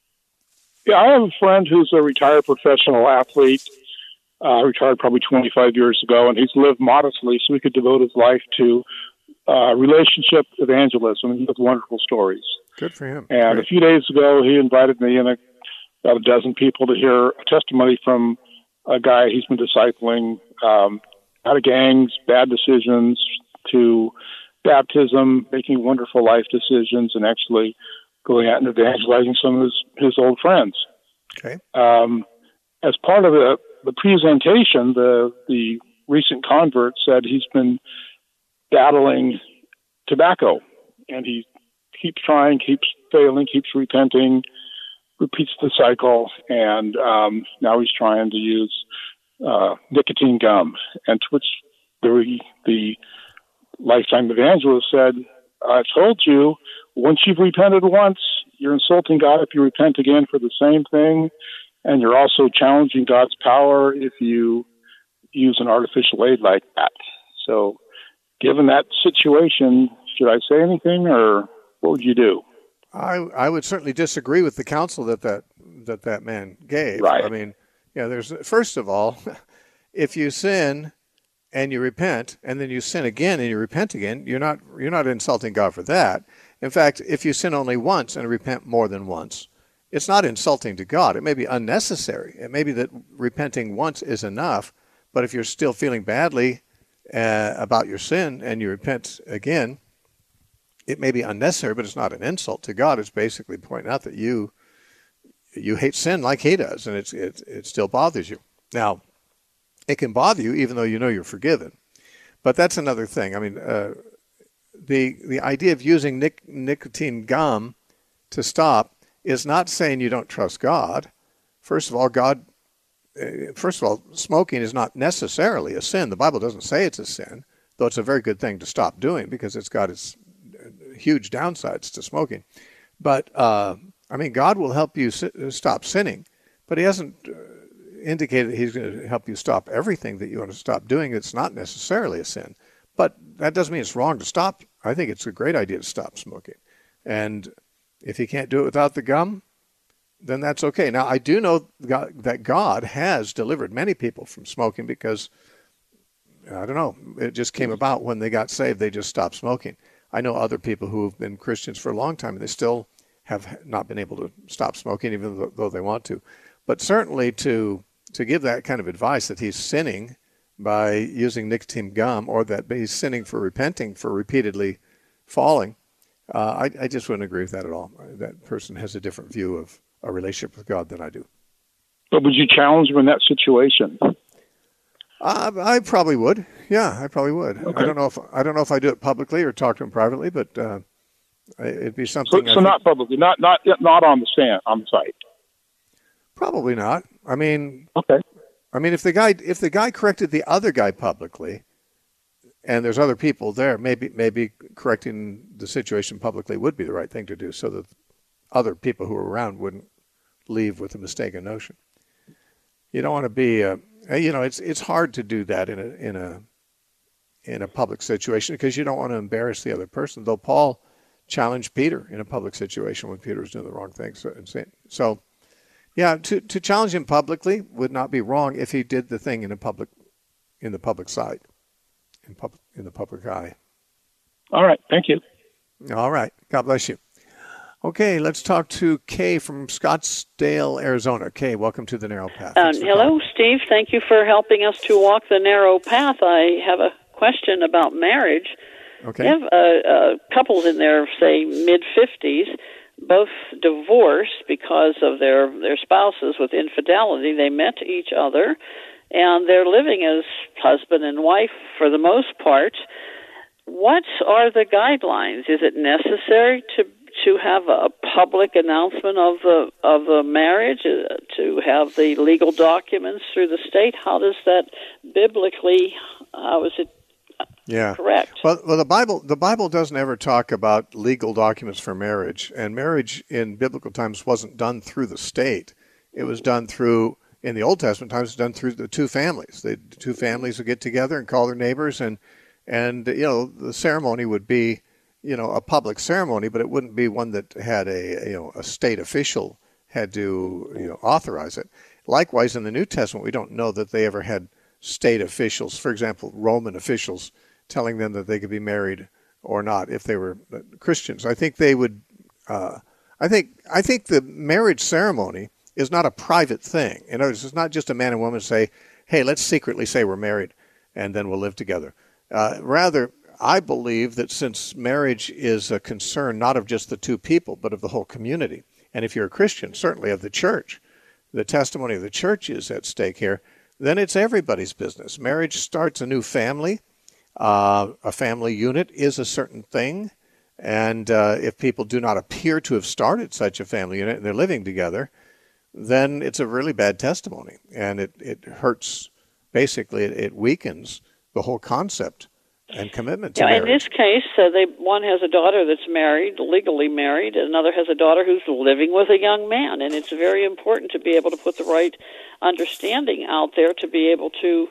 Yeah, I have a friend who's a retired professional athlete, uh, retired probably twenty-five years ago, and he's lived modestly so he could devote his life to uh, relationship evangelism, and he has wonderful stories. Good for him. And Great. A few days ago, he invited me and a, about a dozen people to hear a testimony from a guy he's been discipling, um, out of gangs, bad decisions, to baptism, making wonderful life decisions, and actually going out and evangelizing some of his, his old friends. Okay. Um, as part of the, the presentation, the, the recent convert said he's been battling tobacco, and he keeps trying, keeps failing, keeps repenting, repeats the cycle, and um, now he's trying to use uh, nicotine gum. And to which the, the lifetime evangelist said, I told you, once you've repented once, you're insulting God if you repent again for the same thing, and you're also challenging God's power if you use an artificial aid like that. So, given that situation, should I say anything, or what would you do? I I would certainly disagree with the counsel that that, that, that man gave. Right. I mean, yeah, there's first of all, if you sin and you repent, and then you sin again and you repent again, you're not you're not insulting God for that. In fact, if you sin only once and repent more than once, it's not insulting to God. It may be unnecessary. It may be that repenting once is enough, but if you're still feeling badly uh, about your sin and you repent again, it may be unnecessary, but it's not an insult to God. It's basically pointing out that you you hate sin like he does, and it's, it, it still bothers you. Now, it can bother you even though you know you're forgiven. But that's another thing. I mean, uh, the the idea of using nic- nicotine gum to stop is not saying you don't trust God. First of all, God, uh, first of all, smoking is not necessarily a sin. The Bible doesn't say it's a sin, though it's a very good thing to stop doing because it's got its huge downsides to smoking. But, uh, I mean, God will help you si- stop sinning, but he hasn't uh, indicated he's going to help you stop everything that you want to stop doing. It's not necessarily a sin. But that doesn't mean it's wrong to stop. I think it's a great idea to stop smoking. And if you can't do it without the gum, then that's okay. Now, I do know God, that God has delivered many people from smoking because, I don't know, it just came about when they got saved, they just stopped smoking. I know other people who have been Christians for a long time, and they still have not been able to stop smoking, even though they want to. But certainly to to give that kind of advice that he's sinning by using nicotine gum, or that he's sinning for repenting for repeatedly falling, uh, I, I just wouldn't agree with that at all. That person has a different view of a relationship with God than I do. But would you challenge him in that situation? Uh, I probably would. Yeah, I probably would. Okay. I don't know if I don't know if I do it publicly or talk to him privately, but uh, it'd be something. So, so not publicly, not not not on the stand, on the site. Probably not. I mean, okay. I mean, if the guy if the guy corrected the other guy publicly, and there's other people there, maybe maybe correcting the situation publicly would be the right thing to do, so that other people who are around wouldn't leave with a mistaken notion. You don't want to be, uh, you know, it's it's hard to do that in a in a in a public situation because you don't want to embarrass the other person. Though Paul challenged Peter in a public situation when Peter was doing the wrong thing. So, so yeah, to to challenge him publicly would not be wrong if he did the thing in a public in the public sight, in public in the public eye. All right, thank you. All right, God bless you. Okay, let's talk to Kay from Scottsdale, Arizona. Kay, welcome to the Narrow Path. Uh, hello, calling. Steve. Thank you for helping us to walk the narrow path. I have a question about marriage. Okay. You have uh, uh, couples in their, say, mid-fifties, both divorced because of their, their spouses with infidelity. They met each other, and they're living as husband and wife for the most part. What are the guidelines? Is it necessary to to have a public announcement of the of the marriage, uh, to have the legal documents through the state? How does that biblically, how is it yeah. correct? Well, well, the Bible the Bible doesn't ever talk about legal documents for marriage, and marriage in biblical times wasn't done through the state. It was done through, in the Old Testament times, done through the two families. The two families would get together and call their neighbors, and and you know the ceremony would be, you know, a public ceremony, but it wouldn't be one that had a, you know, a state official had to, you know, authorize it. Likewise, in the New Testament, we don't know that they ever had state officials, for example, Roman officials, telling them that they could be married or not if they were Christians. I think they would, uh, I think, I think the marriage ceremony is not a private thing. In other words, it's not just a man and woman say, hey, let's secretly say we're married and then we'll live together. Uh, rather, I believe that since marriage is a concern not of just the two people, but of the whole community, and if you're a Christian, certainly of the church, the testimony of the church is at stake here, then it's everybody's business. Marriage starts a new family. Uh, a family unit is a certain thing, and uh, if people do not appear to have started such a family unit and they're living together, then it's a really bad testimony, and it, it hurts, basically, it, it weakens the whole concept and commitment to yeah, marriage. In this case, uh, they one has a daughter that's married, legally married, and another has a daughter who's living with a young man, and it's very important to be able to put the right understanding out there to be able to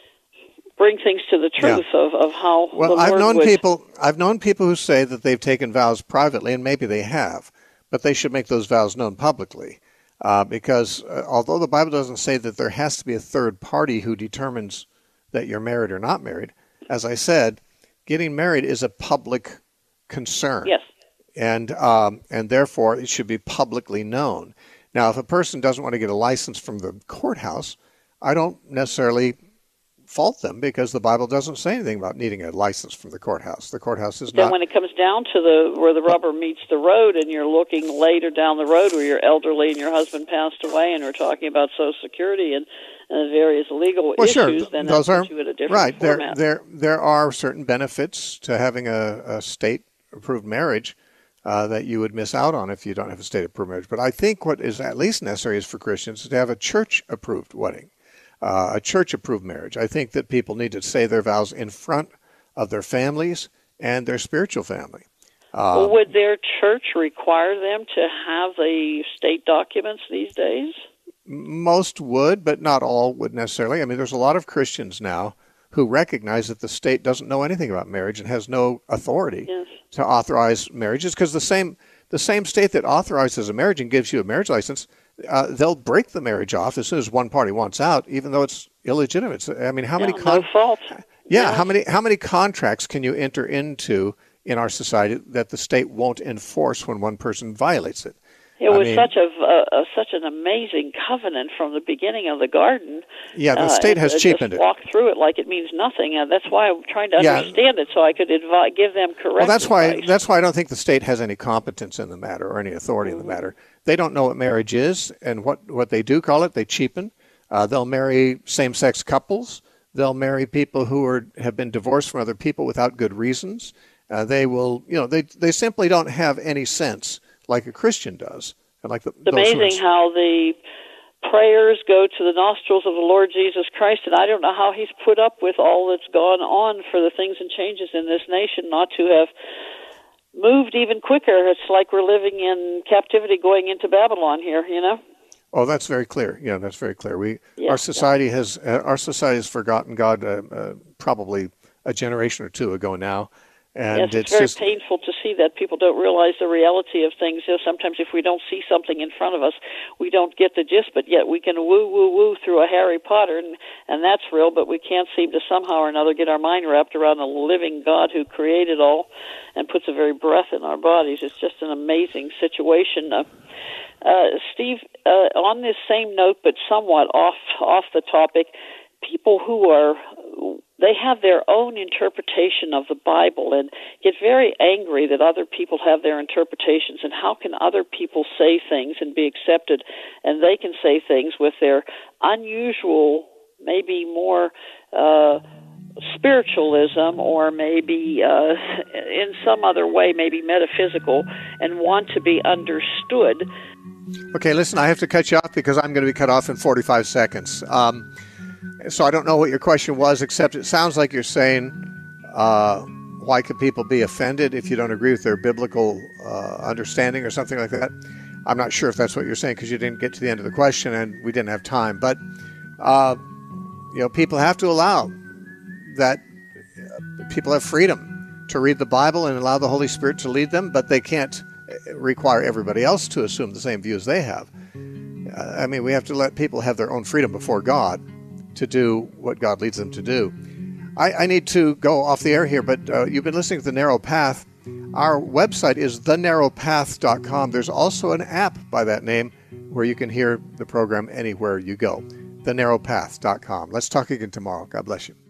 bring things to the truth yeah. of, of how well, the I've Lord known would... people. I've known people who say that they've taken vows privately, and maybe they have, but they should make those vows known publicly, uh, because uh, although the Bible doesn't say that there has to be a third party who determines that you're married or not married, as I said, getting married is a public concern. Yes. And um, and therefore it should be publicly known. Now, if a person doesn't want to get a license from the courthouse, I don't necessarily fault them, because the Bible doesn't say anything about needing a license from the courthouse. The courthouse is then not... when it comes down to the where the rubber meets the road, and you're looking later down the road where you're elderly and your husband passed away, and we're talking about Social Security and, and various legal well, issues, sure. then Those that are puts you at a different right. format. There, there, there are certain benefits to having a, a state-approved marriage uh, that you would miss out on if you don't have a state-approved marriage. But I think what is at least necessary is for Christians to have a church-approved wedding. Uh, a church-approved marriage. I think that people need to say their vows in front of their families and their spiritual family. Uh, well, would their church require them to have the state documents these days? Most would, but not all would necessarily. I mean, there's a lot of Christians now who recognize that the state doesn't know anything about marriage and has no authority yes. to authorize marriages, because the same the same state that authorizes a marriage and gives you a marriage license, Uh, they'll break the marriage off as soon as one party wants out, even though it's illegitimate. So, I mean, how yeah, many con- no fault. Yeah, yeah, how many how many contracts can you enter into in our society that the state won't enforce when one person violates it? It was I mean, such a, a such an amazing covenant from the beginning of the garden. Yeah, the uh, state has just cheapened it. Walk through it like it means nothing, and that's why I'm trying to Yeah. understand it so I could advi- give them correct. Well, that's why advice. that's why I don't think the state has any competence in the matter or any authority mm-hmm. in the matter. They don't know what marriage is, and what, what they do call it, they cheapen. Uh, they'll marry same-sex couples. They'll marry people who are have been divorced from other people without good reasons. Uh, they will, you know, they they simply don't have any sense like a Christian does. And like the, it's amazing how the prayers go to the nostrils of the Lord Jesus Christ, and I don't know how he's put up with all that's gone on for the things and changes in this nation not to have moved even quicker. It's like we're living in captivity going into Babylon here, you know? Oh, that's very clear. Yeah, that's very clear. We yeah, our society yeah. has uh, our society has forgotten God uh, uh, probably a generation or two ago now, and yes, it's, it's very just painful to see that people don't realize the reality of things. You know, sometimes if we don't see something in front of us, we don't get the gist. But yet we can woo woo woo through a Harry Potter, and and that's real. But we can't seem to somehow or another get our mind wrapped around the living God who created all and puts the very breath in our bodies. It's just an amazing situation. Uh, Uh, Steve, uh, on this same note, but somewhat off off the topic, people who are, they have their own interpretation of the Bible and get very angry that other people have their interpretations, and how can other people say things and be accepted, and they can say things with their unusual, maybe more uh, spiritualism, or maybe uh, in some other way, maybe metaphysical, and want to be understood. Okay, listen, I have to cut you off because I'm going to be cut off in forty-five seconds. Um, so I don't know what your question was, except it sounds like you're saying, uh, why could people be offended if you don't agree with their biblical uh, understanding or something like that? I'm not sure if that's what you're saying because you didn't get to the end of the question and we didn't have time. But, uh, you know, people have to allow that uh, people have freedom to read the Bible and allow the Holy Spirit to lead them, but they can't require everybody else to assume the same views they have. Uh, I mean, we have to let people have their own freedom before God to do what God leads them to do. I, I need to go off the air here, but uh, you've been listening to The Narrow Path. Our website is the narrow path dot com. There's also an app by that name where you can hear the program anywhere you go. the narrow path dot com. Let's talk again tomorrow. God bless you.